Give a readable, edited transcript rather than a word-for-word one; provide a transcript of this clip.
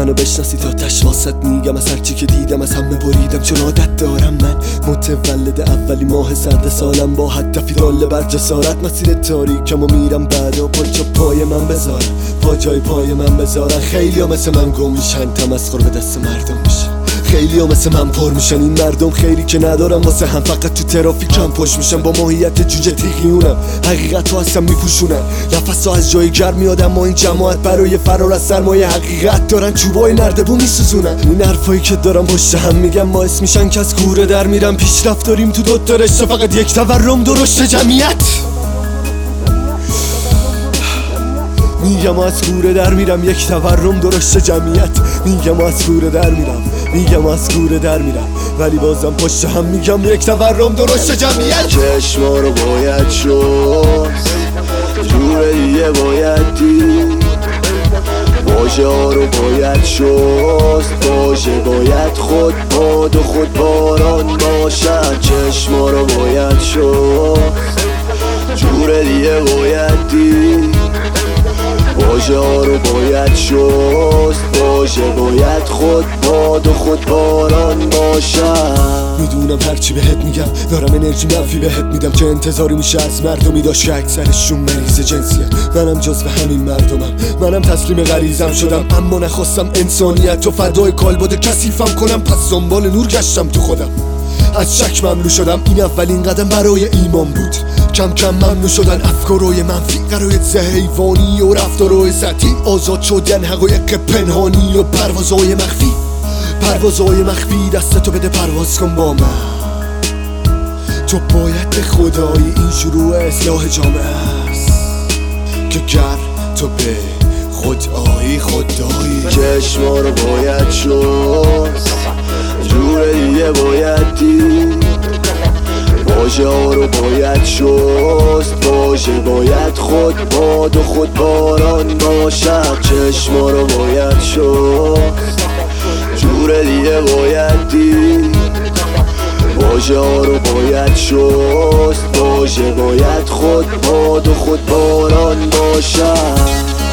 منو بشناسی تا تش واسط میگم از هرچی که دیدم از همه بریدم، چون عادت دارم من متولد اولی ماه سرد سالم با هدفی داله بر جسارت. مسیر تاریکم و میرم بعدا پلچه پای من بذارم، پا جای پای من بذارن. خیلی ها مثل من گم میشن، تمسخر به دست مردم میشن. خیلی ها مثل من پر میشن، این مردم خیلی که ندارم واسه هم، فقط تو ترافیکم پشت میشن. با ماهیت جوجه تیغیونم، حقیقت رو هستم میپوشونن. نفس ها از جای گرم میادم، ما این جماعت برای فرار از سرمایه حقیقت دارن چوبای نردبون میسوزونن. این حرفایی که دارم پشت هم میگم باعث میشن که از کوره در میرم. پیشرفت داریم تو دوتا رشته، فقط یک تورم درشت جمعیت. میگم از کوره در میرم، یک تورم درشت جمعیت. میگم از کوره در میرم، میگم از کوره در میرم، ولی بازم پشت هم میگم یک تورم درشت جمعیت. چشما رو باید شست، جور دیگه باید دید، واژه ها رو باید شست، واژه باید خود باد و خود باران باشد. چشما رو باید شست، جور دیگه باید دید، واژه ها رو باید شست، واژه باید خود باد و خود باران باشد. میدونم هرچی بهت میگم دارم انرژی منفی بهت میدم، که انتظاری میشه از مردمی داشت که اکثرشون مریض جنسیه. منم جزو همین مردمم، منم تسلیم غریزم شدم، اما نخواستم انسانیت و فدای کالبد کثیفم کنم. پس دنبال نور گشتم تو خودم، از شک مملو شدم. این اولین قدم برای ایمان بود، کم کم ممنوع شدن افکارای منفی، قرایت حیوانی و رفتارای سطحی. آزاد شدن حقایق پنهانی و پروازهای مخفی، پروازهای مخفی. دستتو بده پرواز کن با من، تو باید به خدایی این شروع اصلاح جامعه است، که گر تو به خدایی خدایی. چشما رو باید شست، جور دیگه باید دید، واژه ها رو باید شست، واژه باید خود باد و خود باران باشد. چشما رو باید شست، جور دیگه باید دید، واژه ها رو باید شست، واژه باید خود باد و خود باران باشد.